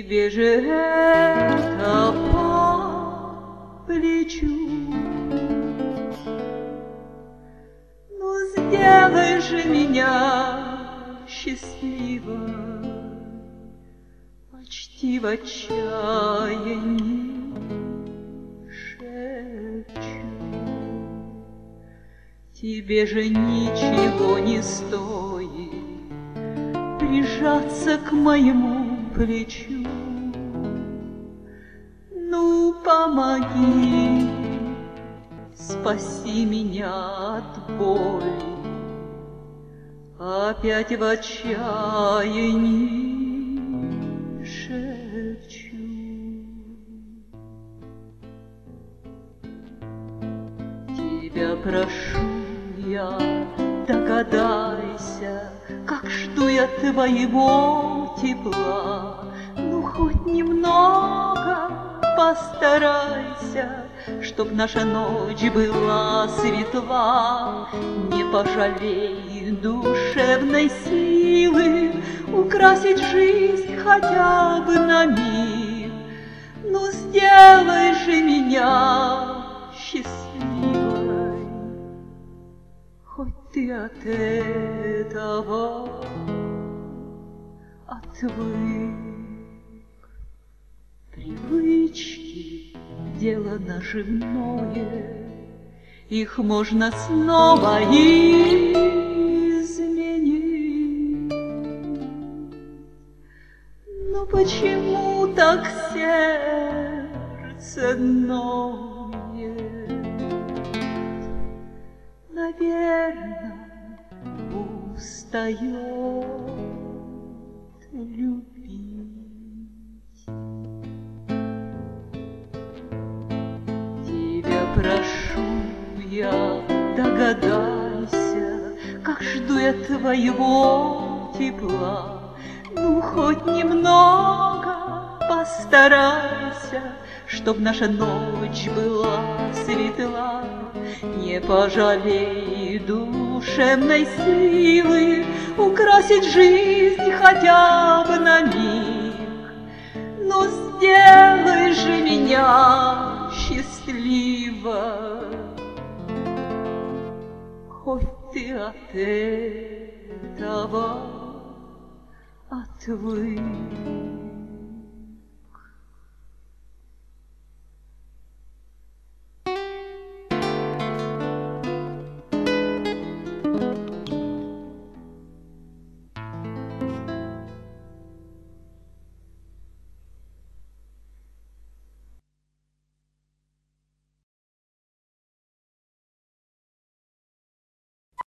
Тебе же это по плечу. Ну, сделай же меня счастливой, почти в отчаянии шепчу. Тебе же ничего не стоит прижаться к моему плечу. Ну, помоги, спаси меня от боли, опять в отчаянии шепчу. Тебя прошу я, догадайся, как жду я твоего тепла. Ну, хоть немного постарайся, чтоб наша ночь была светла. Не пожалей душевной силы украсить жизнь хотя бы на миг. Ну, сделай же меня счастливой, хоть ты от этого отвык. Привычки — дело наживное, их можно снова изменить. Но почему так сердце ноет? Наверно, устает любить. Тебя прошу я, догадайся, как жду я твоего тепла. Ну, хоть немного постарайся, чтоб наша ночь была светла. Не пожалей душевной силы украсить жизнь хотя бы на миг. Но сделай же меня счастливой, хоть ты от этого отвык.